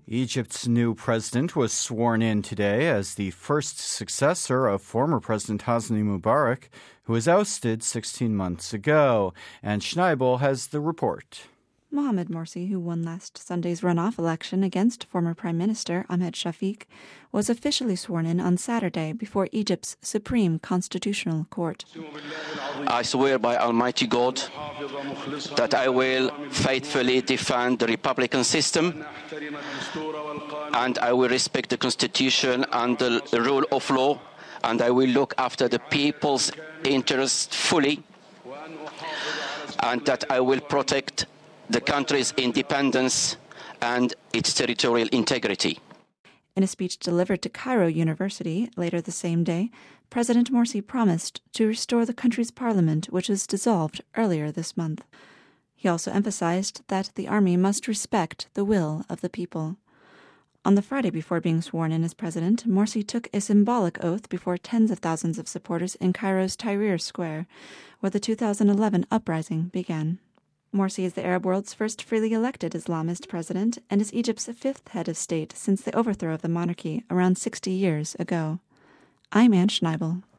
Egypt's new president was sworn in today as the first successor of former President Hosni Mubarak, who was ousted 16 months ago. And Schneibel has the report. Mohamed Morsi, who won last Sunday's runoff election against former Prime Minister Ahmed Shafik, was officially sworn in on Saturday before Egypt's Supreme Constitutional Court. I swear by Almighty God that I will faithfully defend the Republican system and I will respect the Constitution and the rule of law, and I will look after the people's interests fully, and that I will protect the country's independence and its territorial integrity. In a speech delivered to Cairo University later the same day, President Morsi promised to restore the country's parliament, which was dissolved earlier this month. He also emphasized that the army must respect the will of the people. On the Friday before being sworn in as president, Morsi took a symbolic oath before tens of thousands of supporters in Cairo's Tahrir Square, where the 2011 uprising began. Morsi is the Arab world's first freely elected Islamist president and is Egypt's fifth head of state since the overthrow of the monarchy around 60 years ago. I'm Anne Schneibel.